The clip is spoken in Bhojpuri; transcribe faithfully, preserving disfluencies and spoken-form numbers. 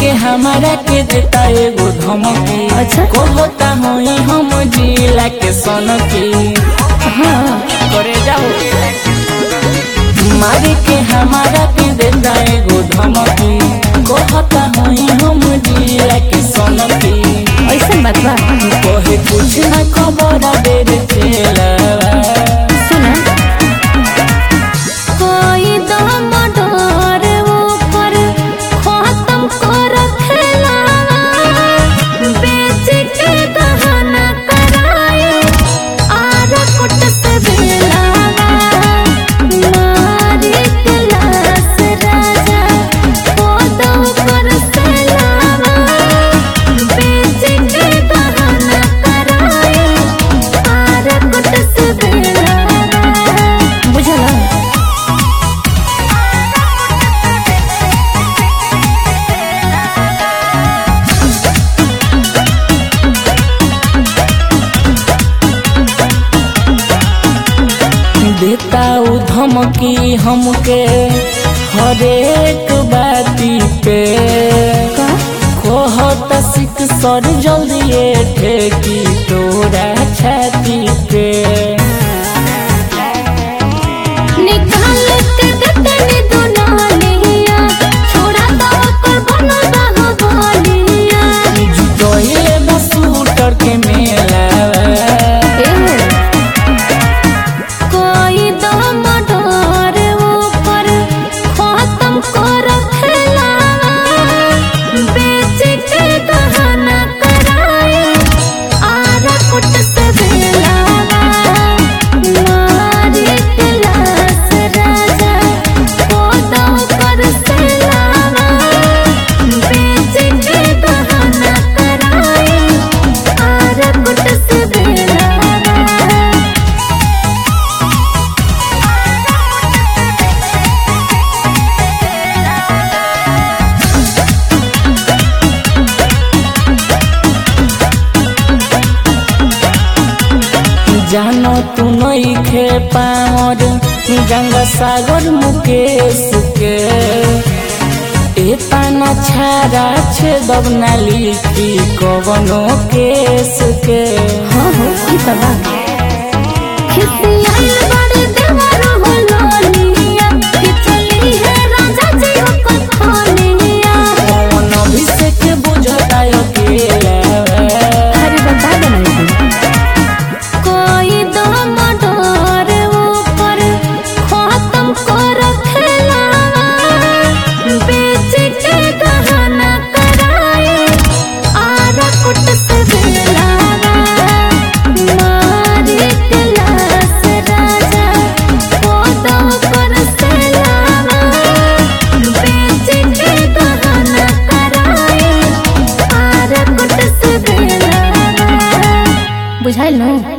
के हमारा के देता एगो धमकी। अच्छा। को होता होई हम जिला के सनकी। हाँ करे जाओ मार के हमारा के देता एगो धमकी। को होता होई हम जिला के सनकी। ऐसा बात बा। कोहे कुछ न खबर बेर चला सुना कोई दम डोर ऊपर खत्म कर रखेला बेच के दहना कराए आर कुट से बेला मारी के लाश राजा कोदो कर सेला बेच के दहना कराए आर कुट से बेला बुझला। देता उ धमकी हमके हरेक बाती पे। कहत सिक सर जल्दी ठेकी तोरा छाती पे। निकाल के देतनी दुनालिया छोड़ा दो कर बनवा हो बोलिया जुटोइले बसूटर के मेला। कोई दम डोर ऊपर खत्म कर रखेला बेच के दहना कराए आर कुट से बेला मारी के लाश राजा कोदो कर सेला बेच के दहना कराए आर कुट से बेला। जानो तू नहीं खे पावर गंगा सागर मुकेश के। एतना छाड़ा छे दब ना लिखी कवनो केस के। हाँ हो ई त बा। खिसियाल बड़े देवर हो लोनिया खिचली है राजा जी को खोनिया कौन अभिषेक बुझता अकेला। अरे बता दे ना कोई दम डोर ऊपर खत्म कर रखेला बेच के दहना कराए आर कुट से बेला मारी के लाश राजा कोदो कर सेला बेच के दहना कराए आर कुट से बेला बुझाइल न।